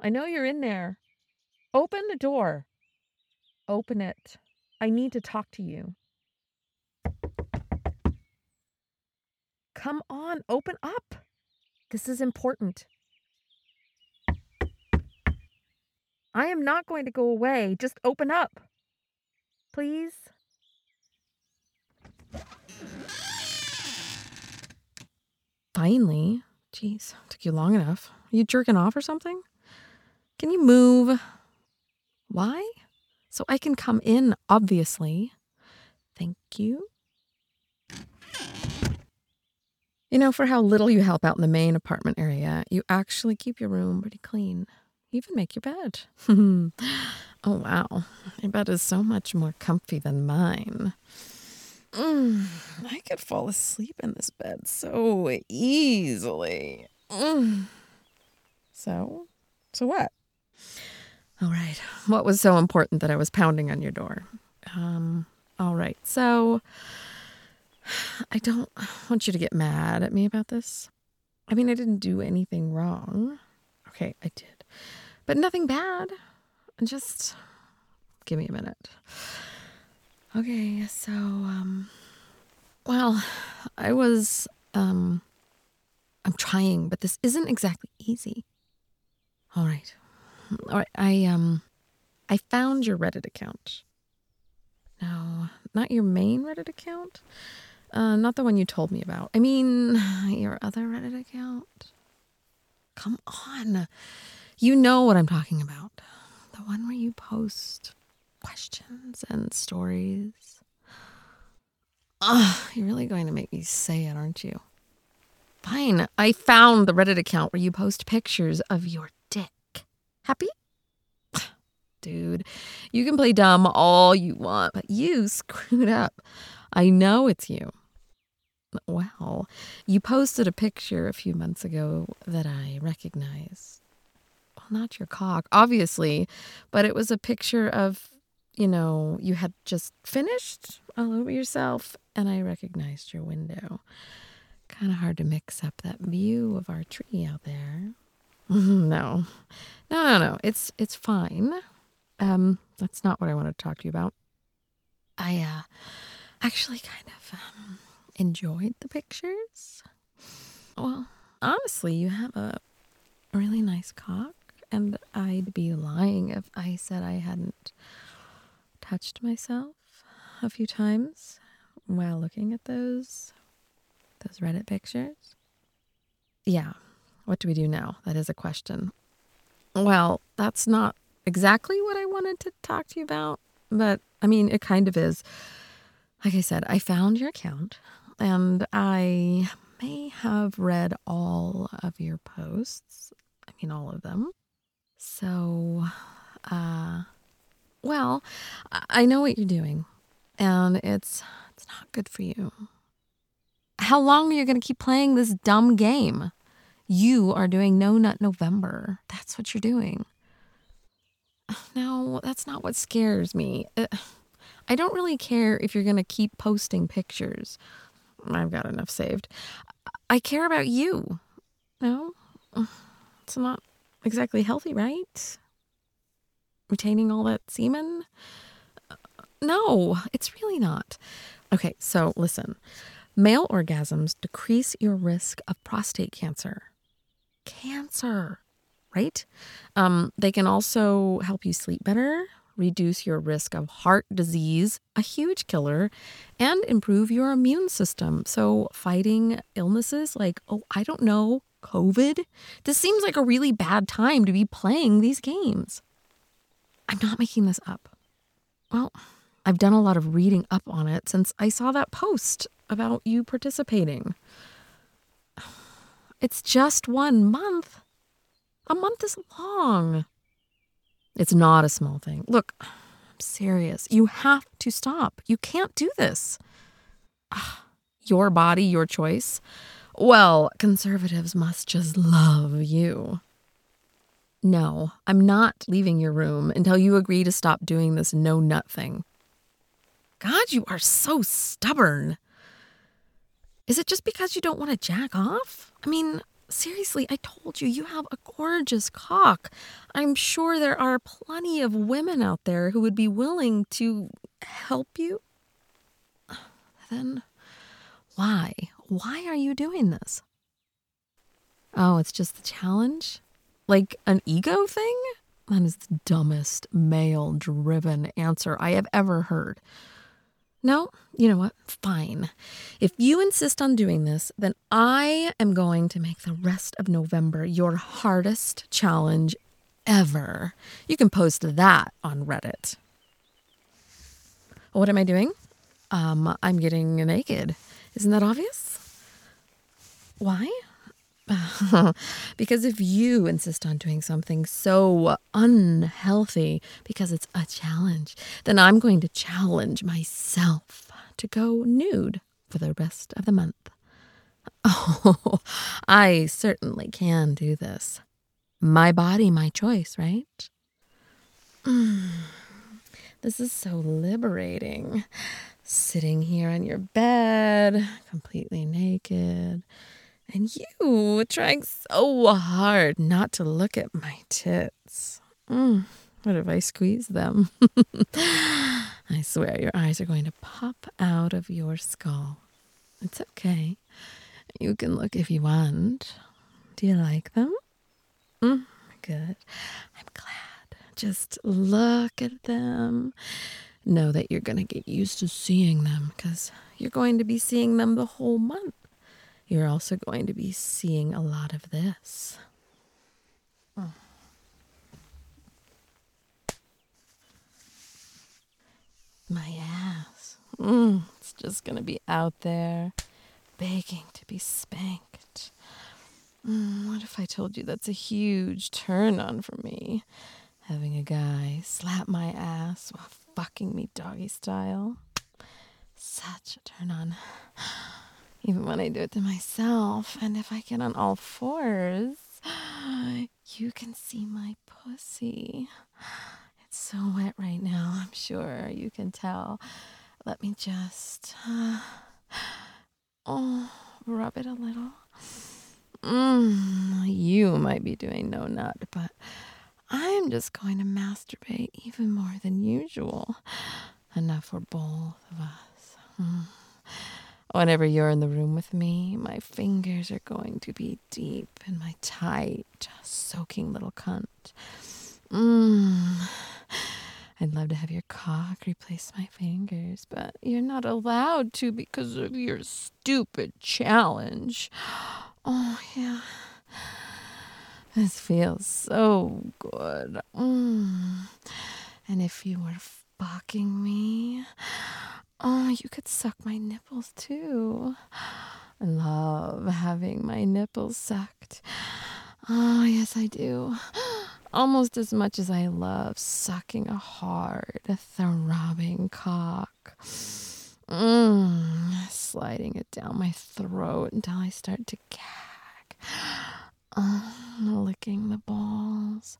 I know you're in there. Open the door. Open it. I need to talk to you. Come on, open up. This is important. I am not going to go away. Just open up. Please. Finally. Jeez, took you long enough. Are you jerking off or something? Can you move? Why? So I can come in, obviously. Thank you. You know, for how little you help out in the main apartment area, you actually keep your room pretty clean. You even make your bed. Oh, wow. Your bed is so much more comfy than mine. I could fall asleep in this bed so easily. So what? All right. What was so important that I was pounding on your door? All right. So I don't want you to get mad at me about this. I mean, I didn't do anything wrong. Okay, I did. But nothing bad. Just give me a minute. Okay, so, well, I'm trying, but this isn't exactly easy. All right. I found your Reddit account. No, not your main Reddit account. Not the one you told me about. I mean, your other Reddit account. Come on. You know what I'm talking about. The one where you post questions and stories. You're really going to make me say it, aren't you? Fine. I found the Reddit account where you post pictures of your dick. Happy? Dude, you can play dumb all you want, but you screwed up. I know it's you. Well, you posted a picture a few months ago that I recognize. Well, not your cock, obviously, but it was a picture of, you had just finished all over yourself, and I recognized your window. Kind of hard to mix up that view of our tree out there. No. It's fine. That's not what I wanted to talk to you about. I actually kind of enjoyed the pictures. Well, honestly, you have a really nice cock, and I'd be lying if I said I hadn't touched myself a few times while looking at those Reddit pictures. Yeah, what do we do now? That is a question. Well, that's not exactly what I wanted to talk to you about, but I mean, it kind of is. Like I said, I found your account, and I may have read all of your posts. I mean, all of them. So, well, I know what you're doing, and it's not good for you. How long are you going to keep playing this dumb game? You are doing No Nut November. That's what you're doing. No, that's not what scares me. I don't really care if you're going to keep posting pictures. I've got enough saved. I care about you. No, it's not exactly healthy, right? Retaining all that semen? No, it's really not. Okay, so listen. Male orgasms decrease your risk of prostate cancer. Cancer, right? They can also help you sleep better, reduce your risk of heart disease, a huge killer, and improve your immune system. So fighting illnesses like, COVID. This seems like a really bad time to be playing these games. I'm not making this up. Well, I've done a lot of reading up on it since I saw that post about you participating. It's just 1 month. A month is long. It's not a small thing. Look, I'm serious. You have to stop. You can't do this. Your body, your choice. Well, conservatives must just love you. No, I'm not leaving your room until you agree to stop doing this no nut thing. God, you are so stubborn. Is it just because you don't want to jack off? I mean, Seriously, I told you, you have a gorgeous cock. I'm sure there are plenty of women out there who would be willing to help you. Then why? Why are you doing this? Oh, it's just the challenge? Like an ego thing? That is the dumbest male-driven answer I have ever heard. No, you know what? Fine. If you insist on doing this, then I am going to make the rest of November your hardest challenge ever. You can post that on Reddit. What am I doing? I'm getting naked. Isn't that obvious? Why? Because if you insist on doing something so unhealthy because it's a challenge, then I'm going to challenge myself to go nude for the rest of the month. Oh, I certainly can do this. My body, my choice, right? This is so liberating. Sitting here on your bed, completely naked. And you trying so hard not to look at my tits. What if I squeeze them? I swear your eyes are going to pop out of your skull. It's okay. You can look if you want. Do you like them? Good. I'm glad. Just look at them. Know that you're going to get used to seeing them because you're going to be seeing them the whole month. You're also going to be seeing a lot of this. My ass. It's just going to be out there, begging to be spanked. What if I told you that's a huge turn on for me? Having a guy slap my ass while fucking me doggy style. Such a turn on. Even when I do it to myself, and if I get on all fours, you can see my pussy. It's so wet right now, I'm sure you can tell. Let me just, rub it a little. You might be doing no nut, but I'm just going to masturbate even more than usual. Enough for both of us. Whenever you're in the room with me, my fingers are going to be deep in my tight, soaking little cunt. I'd love to have your cock replace my fingers, but you're not allowed to because of your stupid challenge. Oh, yeah. This feels so good. And if you were fucking me, you could suck my nipples too. I love having my nipples sucked. Oh, yes, I do. Almost as much as I love sucking a hard, throbbing cock. Sliding it down my throat until I start to gag. Licking the balls.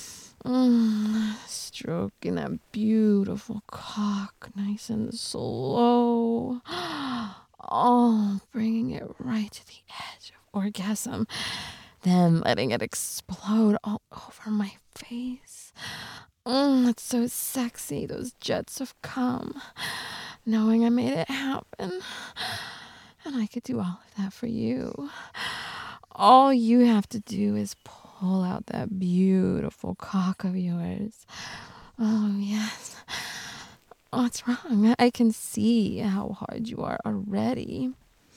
Stroking that beautiful cock nice and slow. Bringing it right to the edge of orgasm. Then letting it explode all over my face. It's so sexy, those jets of cum. Knowing I made it happen. And I could do all of that for you. All you have to do is pull out that beautiful cock of yours. Oh, yes. What's wrong? I can see how hard you are already.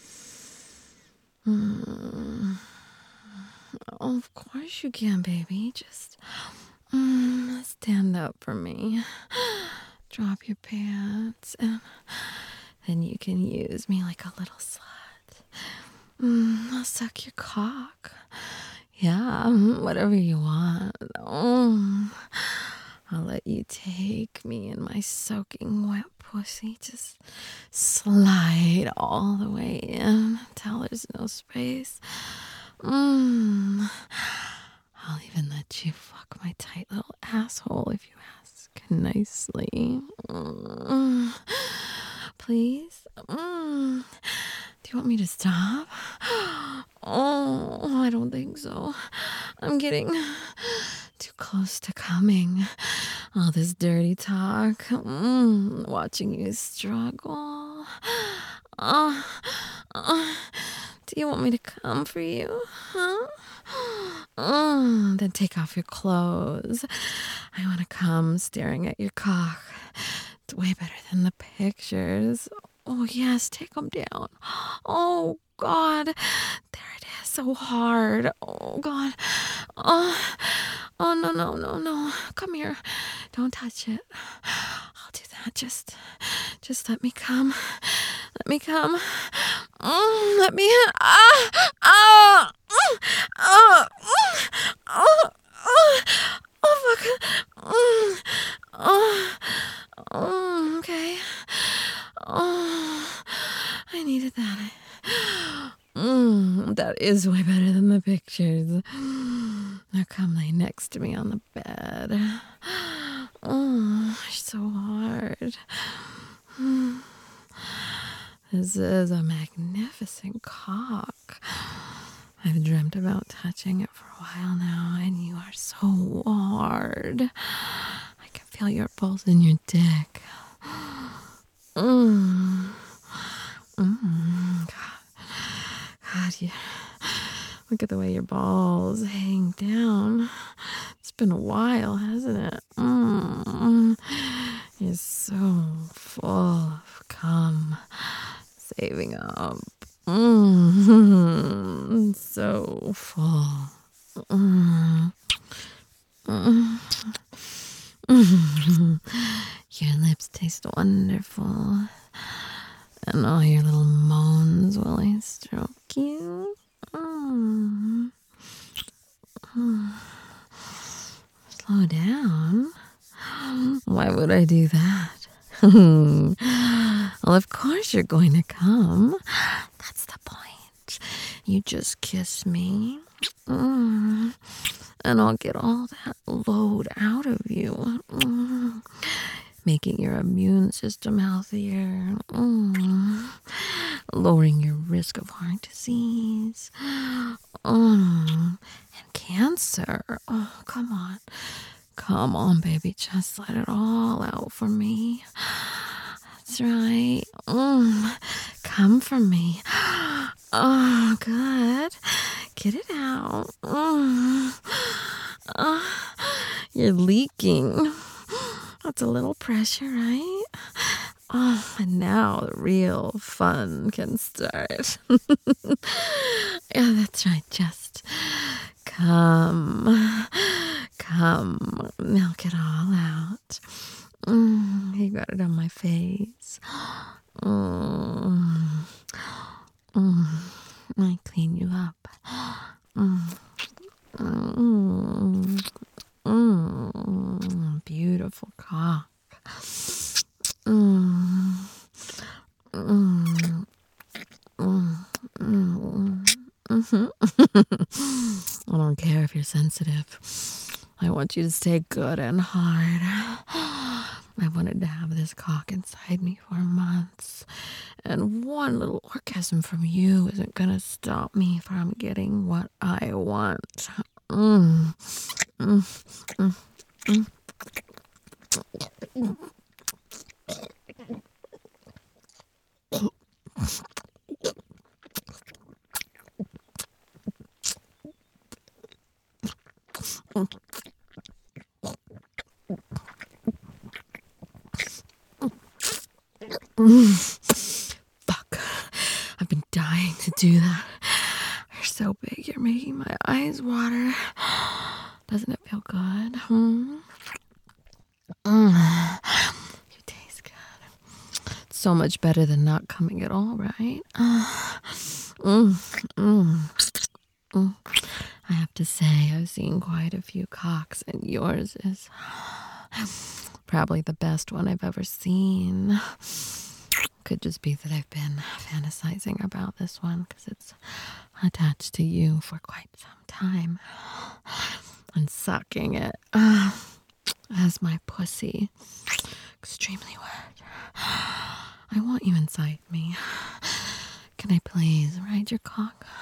Of course you can, baby. Just stand up for me. Drop your pants, and then you can use me like a little slut. I'll suck your cock. Yeah, whatever you want. I'll let you take me in my soaking wet pussy. Just slide all the way in until there's no space. I'll even let you fuck my tight little asshole if you ask nicely. Please? Do you want me to stop? I don't no. I'm getting too close to coming. All this dirty talk. Watching you struggle. Uh, do you want me to come for you? Huh? Then take off your clothes. I want to come staring at your cock. It's way better than the pictures. Oh, yes, take them down. Oh, God. There it is, so hard. Oh, God. Oh, no. Come here. Don't touch it. I'll do that. Just let me come. Let me come. Let me. Oh, fuck. Okay. Oh, I needed that. That is way better than the pictures. Now come lay next to me on the bed. Oh, so hard. This is a magnificent cock. I've dreamt about touching it for a while now, and you are so hard. I can feel your pulse in your dick. God, you look at the way your balls hang down. It's been a while, hasn't it? You're so full of cum, saving up. So full. Your lips taste wonderful. And all your little moans while I stroke you. Slow down. Why would I do that? Well, of course you're going to come. That's the point. You just kiss me. And I'll get all that load out of you. Making your immune system healthier. Lowering your risk of heart disease. And cancer. Oh, come on. Come on, baby. Just let it all out for me. That's right. Come for me. Oh, good. Get it out. You're leaking. That's a little pressure, right? Oh, and now the real fun can start. Yeah, that's right. Just come. Milk it all out. You got it on my face. I clean you up. Beautiful cock. I don't care if you're sensitive. I want you to stay good and hard. I wanted to have this cock inside me for months. And one little orgasm from you isn't going to stop me from getting what I want. Fuck. I've been dying to do that. You're so big, you're making my eyes water. Doesn't it feel good? You taste good. It's so much better than not coming at all, right? I have to say, I've seen quite a few cocks, and yours is probably the best one I've ever seen. Could just be that I've been fantasizing about this one because it's attached to you for quite some time. And sucking it as my pussy. Extremely wet. I want you inside me. Can I please ride your cock?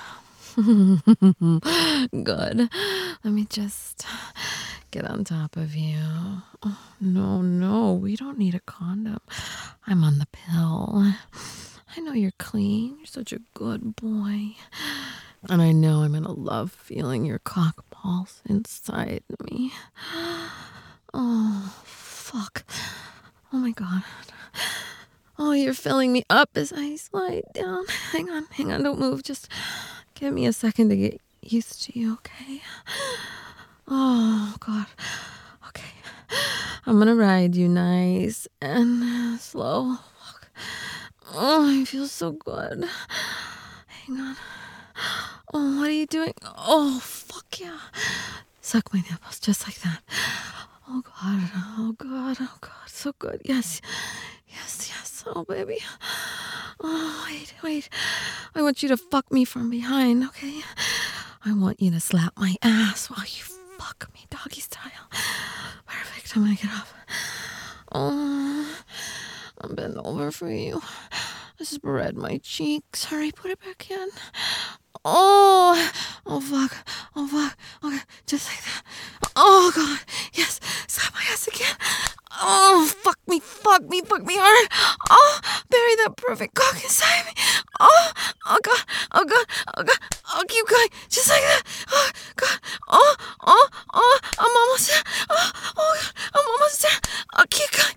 Good. Let me just get on top of you. Oh, no, we don't need a condom. I'm on the pill. I know you're clean. You're such a good boy. And I know I'm gonna love feeling your cock pulse inside me. Oh, fuck. Oh my god. Oh, you're filling me up as I slide down. Hang on, don't move. Just give me a second to get used to you, okay? Oh, God. Okay. I'm gonna ride you nice and slow. Fuck. Oh, I feel so good. Hang on. Oh, what are you doing? Oh, fuck yeah. Suck my nipples just like that. Oh, God. Oh, God. Oh, God. So good. Yes. Oh, baby. Oh, wait. I want you to fuck me from behind, okay? I want you to slap my ass while you fuck me doggy style. Perfect. I'm gonna get up. Oh, I'm bent over for you. Spread my cheeks. Hurry, put it back in. Oh, fuck. Okay, just like that. Oh, God. Yes, slap my ass again. Oh, fuck me hard. Oh, bury that perfect cock inside me. Oh, God. Oh, keep going. Just like that. Oh, God. Oh, I'm almost there. Oh, God. I'm almost there. Oh, keep going.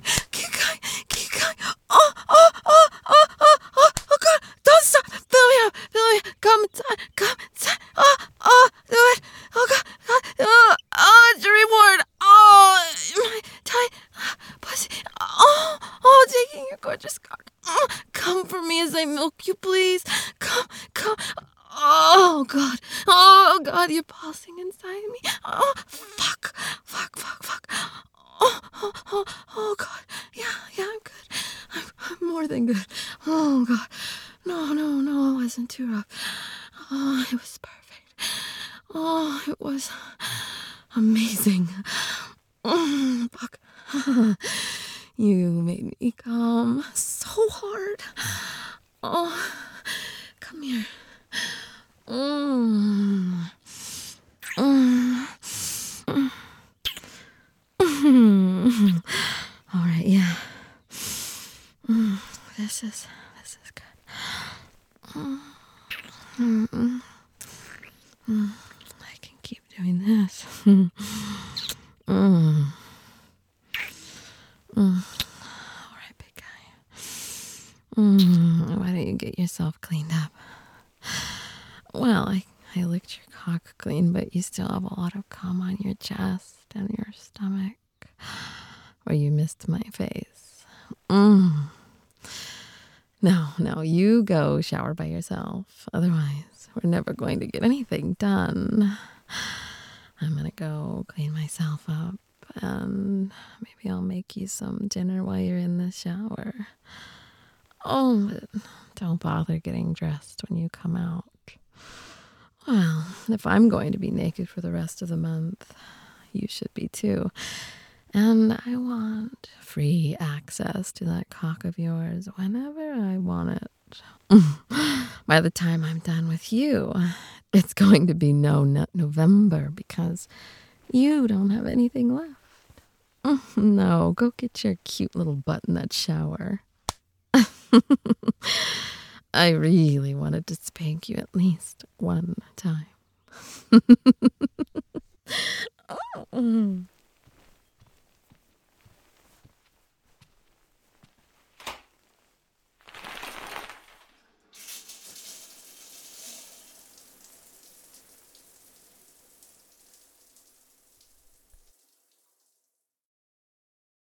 Oh, God. Don't stop. Fill me up. Come inside. Do it. Oh, God. It's a reward. Oh, my tight pussy. Oh, taking your gorgeous cock. Come for me as I milk you, please. Come. Oh, God, you're pulsing inside me. Oh, fuck. Oh, God. Yeah, I'm good. I'm more than good. Oh, God. No, it wasn't too rough. Oh, it was perfect. Oh, it was amazing. Fuck. You made me come so hard. Oh, come here. All right, yeah. This is good. I can keep doing this. All right, big guy. Why don't you get yourself cleaned up? Well, I licked your cock clean, but you still have a lot of cum on your chest and your stomach where you missed my face. No, you go shower by yourself. Otherwise, we're never going to get anything done. I'm gonna go clean myself up and maybe I'll make you some dinner while you're in the shower. Oh, but don't bother getting dressed when you come out. Well, if I'm going to be naked for the rest of the month, you should be too. And I want free access to that cock of yours whenever I want it. By the time I'm done with you, it's going to be no nut November because you don't have anything left. No, go get your cute little butt in that shower. I really wanted to spank you at least one time. Oh.